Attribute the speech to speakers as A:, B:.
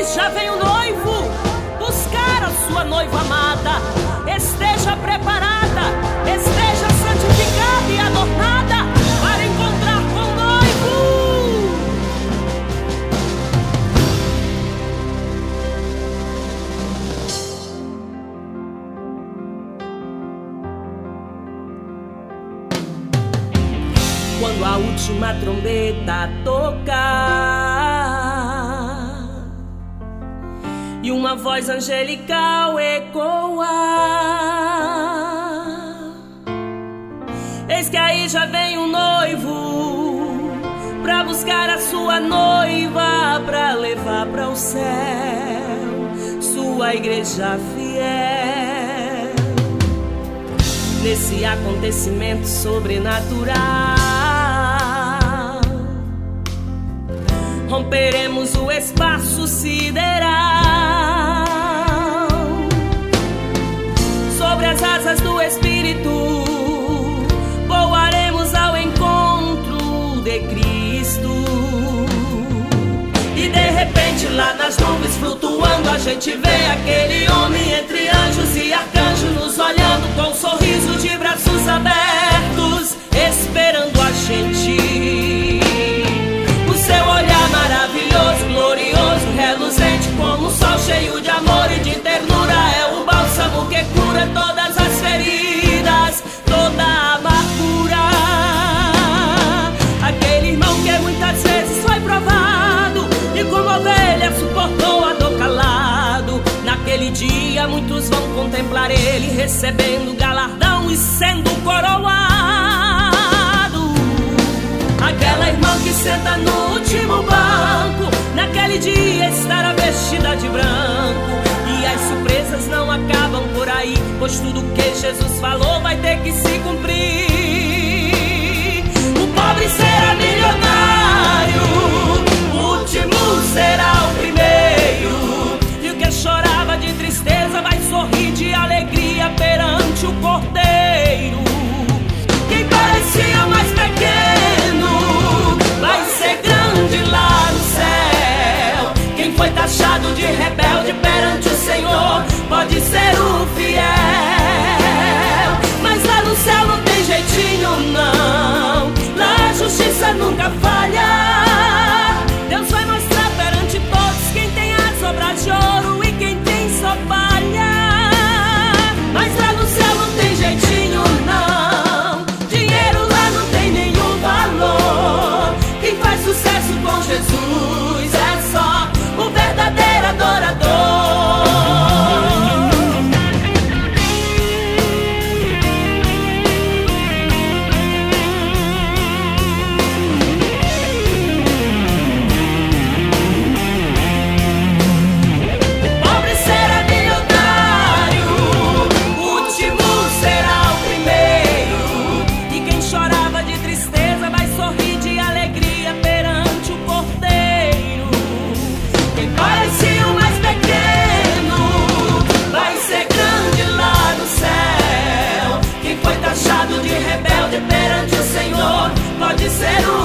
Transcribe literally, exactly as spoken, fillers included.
A: já vem o noivo buscar a sua noiva amada. Esteja preparada, esteja santificada e adornada para encontrar com o noivo. Quando a última trombeta tocar e uma voz angelical ecoar, eis que aí já vem o noivo pra buscar a sua noiva, pra levar para o céu sua igreja fiel. Nesse acontecimento sobrenatural, romperemos o espaço sideral. Sobre as asas do Espírito voaremos ao encontro de Cristo. E de repente lá nas nuvens flutuando a gente vê aquele homem entre anjos e arcanjos nos olhando com um sorriso de braços abertos, esperando a gente. O seu olhar maravilhoso, glorioso, reluzente como um sol cheio de amor e de ternura, é o bálsamo que cura todas as feridas, toda a amargura. Aquele irmão que muitas vezes foi provado e como ovelha suportou a dor calado. Naquele dia muitos vão contemplar ele recebendo galardão e sendo coroado. Aquela irmã que senta no último banco, naquele dia estará vestida de branco. E as surpresas não acabam por aí, pois tudo que Jesus falou vai ter que se cumprir. O pobre será milionário, o último será o primeiro, e o que chorava de tristeza vai sorrir de alegria perante o Cordeiro. Quem parecia mais pequeno vai ser grande lá no céu. Quem foi taxado de rebelde perante o Senhor pode ser o fiel. Mas lá no céu não tem jeitinho não, lá a justiça nunca falha. Deus vai mostrar perante todos quem tem as obras de ouro e quem tem só palha. Mas lá no céu não tem jeitinho não, dinheiro lá não tem nenhum valor. Quem faz sucesso com Jesus é só o verdadeiro adorador.
B: De rebelde perante o Senhor pode ser o